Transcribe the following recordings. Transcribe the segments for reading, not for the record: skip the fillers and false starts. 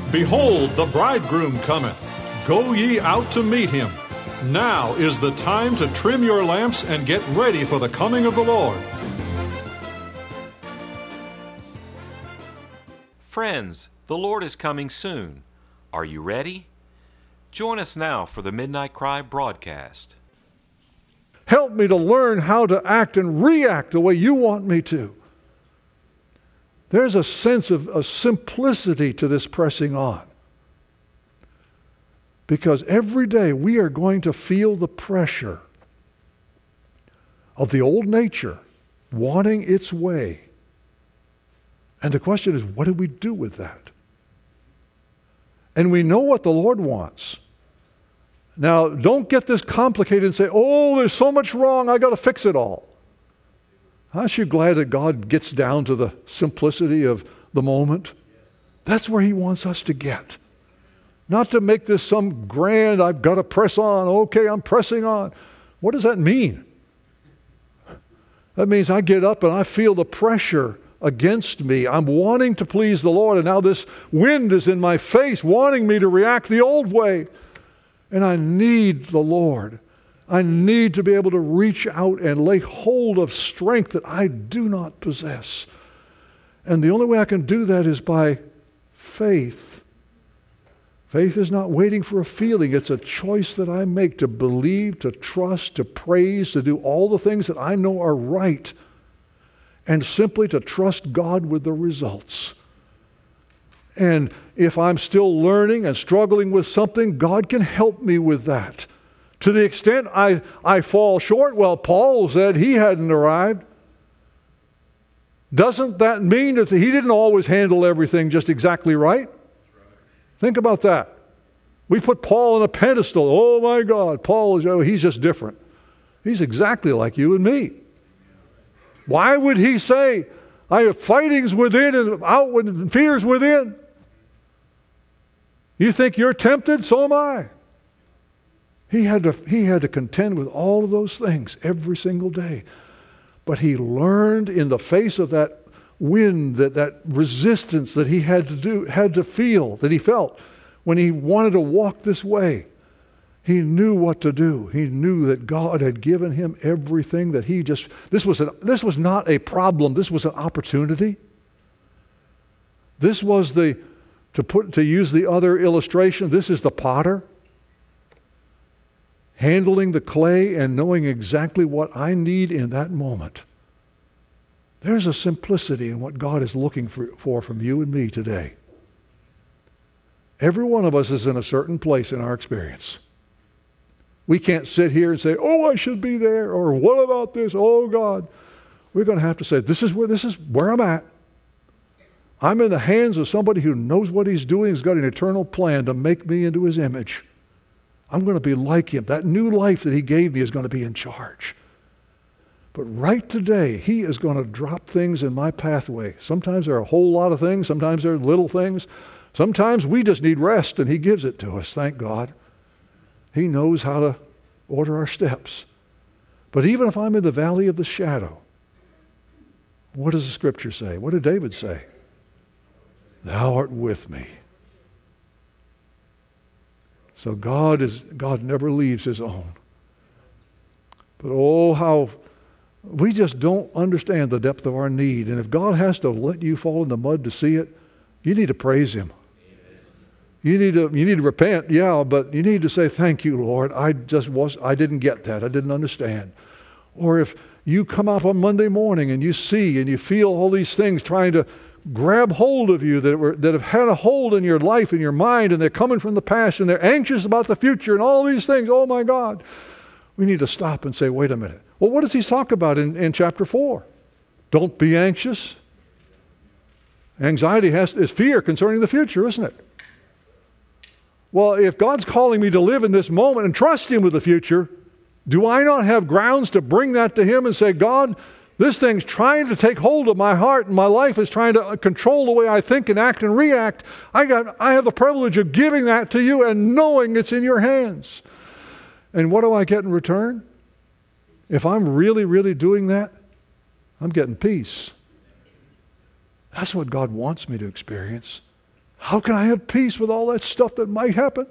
Behold, the bridegroom cometh. Go ye out to meet him. Now is the time to trim your lamps and get ready for the coming of the Lord. Friends, the Lord is coming soon. Are you ready? Join us now for the Midnight Cry broadcast. Help me to learn how to act and react the way you want me to. There's a sense of a simplicity to this pressing on. Because every day we are going to feel the pressure of the old nature wanting its way. And the question is, what do we do with that? And we know what the Lord wants. Now, don't get this complicated and say, oh, there's so much wrong, I got to fix it all. Aren't you glad that God gets down to the simplicity of the moment? That's where He wants us to get. Not to make this some grand, I've got to press on. Okay, I'm pressing on. What does that mean? That means I get up and I feel the pressure against me. I'm wanting to please the Lord, and now this wind is in my face, wanting me to react the old way. And I need the Lord. I need to be able to reach out and lay hold of strength that I do not possess. And the only way I can do that is by faith. Faith is not waiting for a feeling. It's a choice that I make to believe, to trust, to praise, to do all the things that I know are right, and simply to trust God with the results. And if I'm still learning and struggling with something, God can help me with that. To the extent I fall short, well, Paul said he hadn't arrived. Doesn't that mean that he didn't always handle everything just exactly right? Think about that. We put Paul on a pedestal. Oh my God, he's just different. He's exactly like you and me. Why would he say, I have fightings within and outward and fears within? You think you're tempted? So am I. He had to contend with all of those things every single day. But he learned in the face of that wind, that resistance that he had to feel, that he felt when he wanted to walk this way. He knew what to do. He knew that God had given him everything that this was not a problem, this was an opportunity. This was to use the other illustration, this is the potter handling the clay and knowing exactly what I need in that moment. There's a simplicity in what God is looking for from you and me today. Every one of us is in a certain place in our experience. We can't sit here and say, oh, I should be there, or what about this? Oh, God. We're going to have to say, this is where I'm at. I'm in the hands of somebody who knows what He's doing. He's got an eternal plan to make me into His image. I'm going to be like Him. That new life that He gave me is going to be in charge. But right today, He is going to drop things in my pathway. Sometimes there are a whole lot of things. Sometimes there are little things. Sometimes we just need rest, and He gives it to us, thank God. He knows how to order our steps. But even if I'm in the valley of the shadow, what does the Scripture say? What did David say? Thou art with me. So God never leaves His own. But oh, how we just don't understand the depth of our need. And if God has to let you fall in the mud to see it, you need to praise Him. You need to repent, yeah, but you need to say, thank you, Lord. I didn't get that. I didn't understand. Or if you come out on Monday morning and you see and you feel all these things trying to grab hold of you that have had a hold in your life and your mind, and they're coming from the past and they're anxious about the future and all these things, oh my God. We need to stop and say, wait a minute. Well, what does he talk about in chapter 4? Don't be anxious. Anxiety is fear concerning the future, isn't it? Well, if God's calling me to live in this moment and trust Him with the future, do I not have grounds to bring that to Him and say, God, this thing's trying to take hold of my heart and my life is trying to control the way I think and act and react. I have the privilege of giving that to you and knowing it's in your hands. And what do I get in return? If I'm really, really doing that, I'm getting peace. That's what God wants me to experience. How can I have peace with all that stuff that might happen?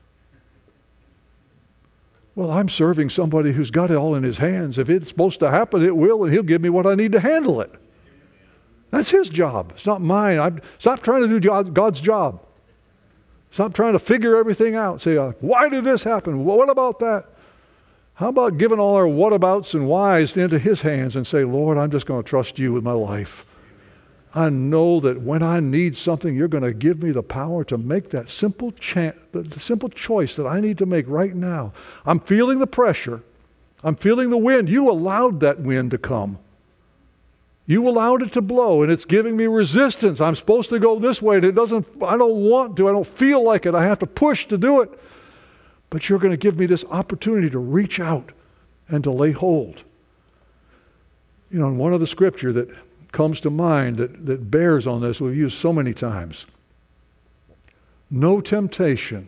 Well, I'm serving somebody who's got it all in his hands. If it's supposed to happen, it will, and he'll give me what I need to handle it. That's his job. It's not mine. Stop trying to do God's job. Stop trying to figure everything out. Say, why did this happen? What about that? How about giving all our whatabouts and whys into his hands and say, Lord, I'm just going to trust you with my life. I know that when I need something, you're going to give me the power to make that simple choice that I need to make right now. I'm feeling the pressure. I'm feeling the wind. You allowed that wind to come. You allowed it to blow, and it's giving me resistance. I'm supposed to go this way, and I don't want to. I don't feel like it. I have to push to do it. But you're going to give me this opportunity to reach out and to lay hold. You know, in one of the scripture that comes to mind that bears on this, we've used so many times. No temptation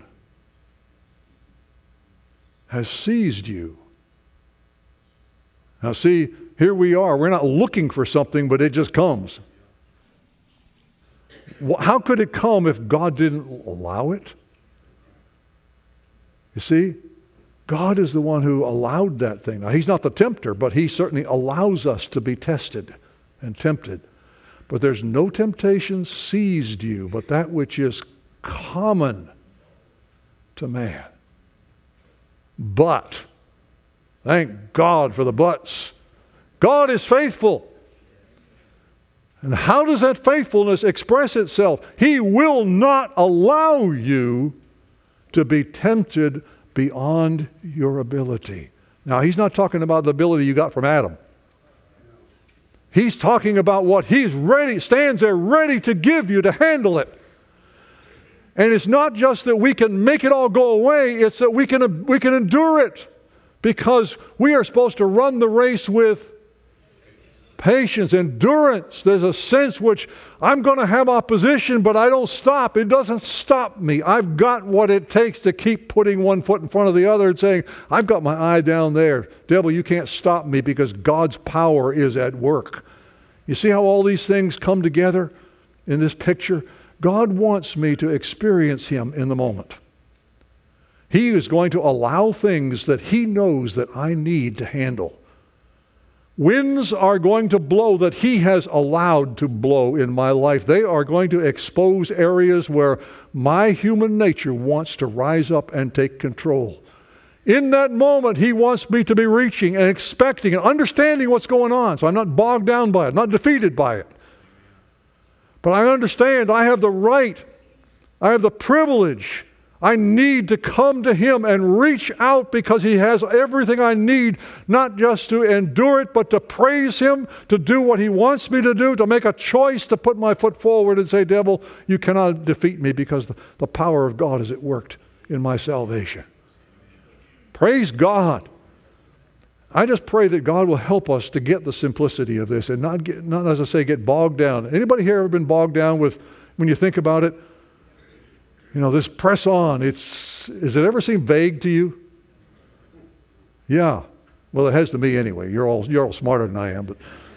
has seized you. Now see, here we are. We're not looking for something, but it just comes. How could it come if God didn't allow it? You see, God is the one who allowed that thing. Now, He's not the tempter, but He certainly allows us to be tested and tempted. But there's no temptation seized you, but that which is common to man. But, thank God for the buts. God is faithful. And how does that faithfulness express itself? He will not allow you to be tempted beyond your ability. Now, He's not talking about the ability you got from Adam. He's talking about what He stands there ready to give you to handle it. And it's not just that we can make it all go away, it's that we can endure it. Because we are supposed to run the race with patience, endurance. There's a sense which I'm going to have opposition, but I don't stop. It doesn't stop me. I've got what it takes to keep putting one foot in front of the other and saying, I've got my eye down there. Devil, you can't stop me because God's power is at work. You see how all these things come together in this picture? God wants me to experience Him in the moment. He is going to allow things that He knows that I need to handle. Winds are going to blow that He has allowed to blow in my life. They are going to expose areas where my human nature wants to rise up and take control. In that moment, He wants me to be reaching and expecting and understanding what's going on. So I'm not bogged down by it, not defeated by it. But I understand I have the right, I have the privilege. I need to come to Him and reach out because He has everything I need, not just to endure it, but to praise Him, to do what He wants me to do, to make a choice to put my foot forward and say, devil, you cannot defeat me because the power of God is at work in my salvation. Praise God. I just pray that God will help us to get the simplicity of this and not, as I say, get bogged down. Anybody here ever been bogged down with, when you think about it, you know, this press on, has it ever seemed vague to you? Yeah. Well, it has to me anyway. You're all smarter than I am.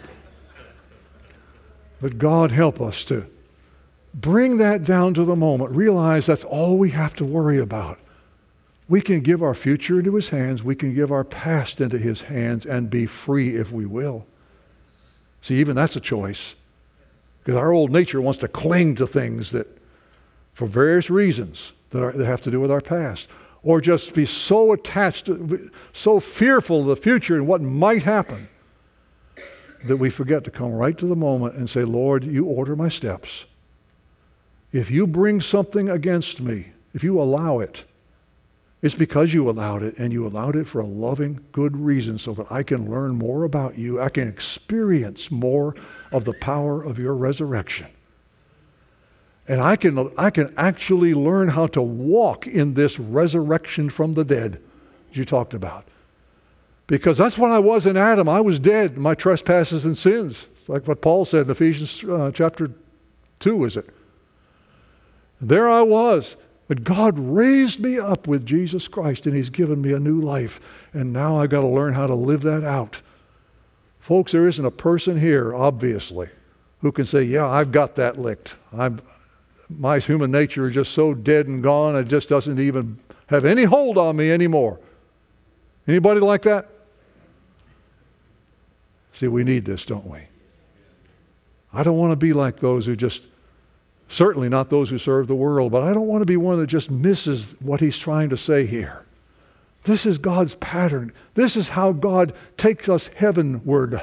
But God help us to bring that down to the moment. Realize that's all we have to worry about. We can give our future into His hands. We can give our past into His hands and be free if we will. See, even that's a choice. Because our old nature wants to cling to things that, for various reasons, that have to do with our past. Or just be so attached, so fearful of the future and what might happen, that we forget to come right to the moment and say, Lord, you order my steps. If you bring something against me, if you allow it, it's because you allowed it, and you allowed it for a loving, good reason so that I can learn more about you. I can experience more of the power of your resurrection. And I can actually learn how to walk in this resurrection from the dead that you talked about. Because that's what I was in Adam. I was dead in my trespasses and sins. Like what Paul said in Ephesians chapter 2, is it? There I was. But God raised me up with Jesus Christ, and He's given me a new life. And now I've got to learn how to live that out. Folks, there isn't a person here, obviously, who can say, yeah, I've got that licked. my human nature is just so dead and gone, it just doesn't even have any hold on me anymore. Anybody like that? See, we need this, don't we? I don't want to be like those who just, certainly not those who serve the world, but I don't want to be one that just misses what he's trying to say here. This is God's pattern. This is how God takes us heavenward.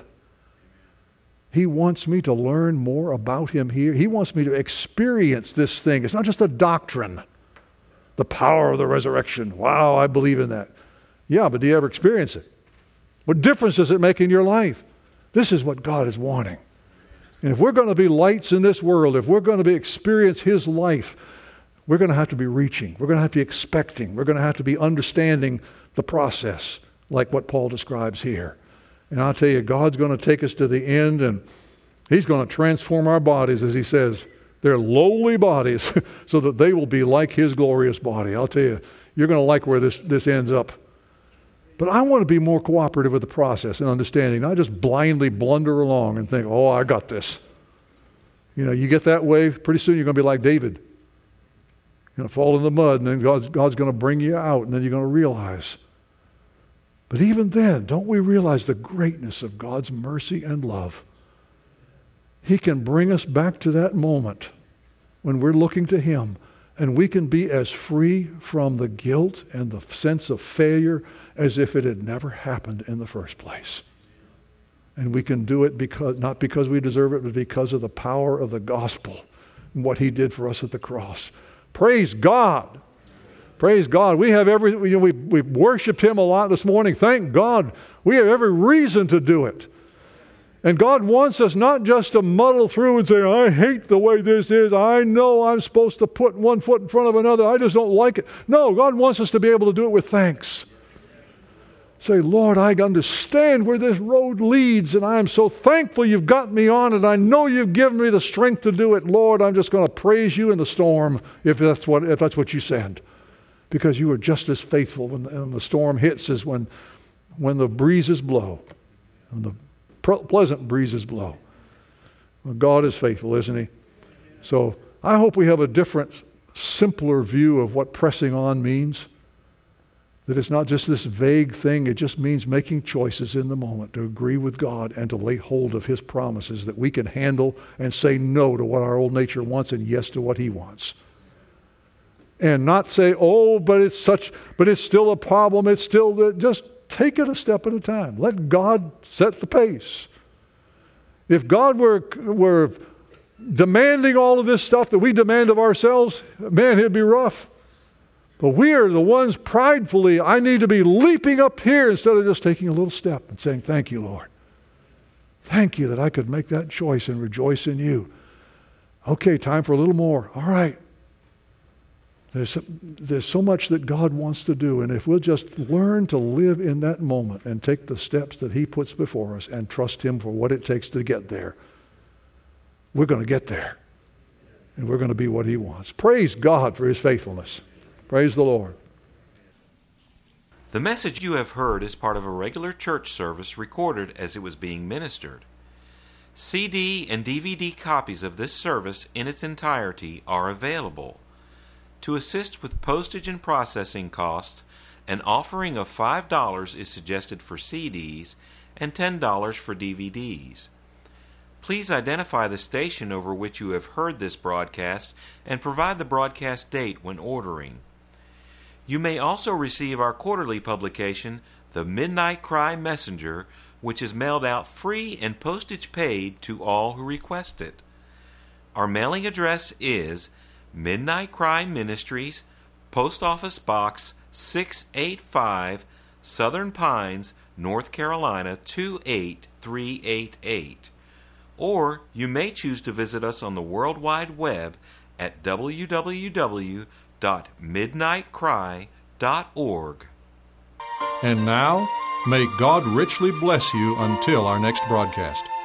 He wants me to learn more about him here. He wants me to experience this thing. It's not just a doctrine. The power of the resurrection. Wow, I believe in that. Yeah, but do you ever experience it? What difference does it make in your life? This is what God is wanting. And if we're going to be lights in this world, if we're going to experience his life, we're going to have to be reaching. We're going to have to be expecting. We're going to have to be understanding the process, like what Paul describes here. And I'll tell you, God's going to take us to the end, and he's going to transform our bodies, as he says. They're lowly bodies, so that they will be like his glorious body. I'll tell you, you're going to like where this ends up. But I want to be more cooperative with the process and understanding, not just blindly blunder along and think, oh, I got this. You know, you get that way, pretty soon you're going to be like David. You're going to fall in the mud, and then God's going to bring you out, and then you're going to realize. But even then, don't we realize the greatness of God's mercy and love? He can bring us back to that moment when we're looking to him, and we can be as free from the guilt and the sense of failure as if it had never happened in the first place. And we can do it not because we deserve it, but because of the power of the gospel and what he did for us at the cross. Praise God. Praise God. We have we worshiped him a lot this morning. Thank God. We have every reason to do it. And God wants us not just to muddle through and say, I hate the way this is. I know I'm supposed to put one foot in front of another. I just don't like it. No, God wants us to be able to do it with thanks. Say, Lord, I understand where this road leads, and I am so thankful you've got me on it. I know you've given me the strength to do it. Lord, I'm just going to praise you in the storm if that's what you said. Because you are just as faithful when the storm hits as when the breezes blow. And the pleasant breezes blow. Well, God is faithful, isn't he? So I hope we have a different, simpler view of what pressing on means. That it's not just this vague thing. It just means making choices in the moment to agree with God and to lay hold of his promises that we can handle and say no to what our old nature wants and yes to what he wants. And not say, oh, but it's still a problem. It's still, just take it a step at a time. Let God set the pace. If God were demanding all of this stuff that we demand of ourselves, man, it'd be rough. But we are the ones pridefully, I need to be leaping up here instead of just taking a little step and saying, thank you, Lord. Thank you that I could make that choice and rejoice in you. Okay, time for a little more. All right. There's so much that God wants to do, and if we'll just learn to live in that moment and take the steps that he puts before us and trust him for what it takes to get there, we're going to get there. And we're going to be what he wants. Praise God for his faithfulness. Praise the Lord. The message you have heard is part of a regular church service recorded as it was being ministered. CD and DVD copies of this service in its entirety are available. To assist with postage and processing costs, an offering of $5 is suggested for CDs and $10 for DVDs. Please identify the station over which you have heard this broadcast and provide the broadcast date when ordering. You may also receive our quarterly publication, The Midnight Cry Messenger, which is mailed out free and postage paid to all who request it. Our mailing address is Midnight Cry Ministries, Post Office Box 685, Southern Pines, North Carolina 28388. Or you may choose to visit us on the World Wide Web at www.midnightcry.org. And now, may God richly bless you until our next broadcast.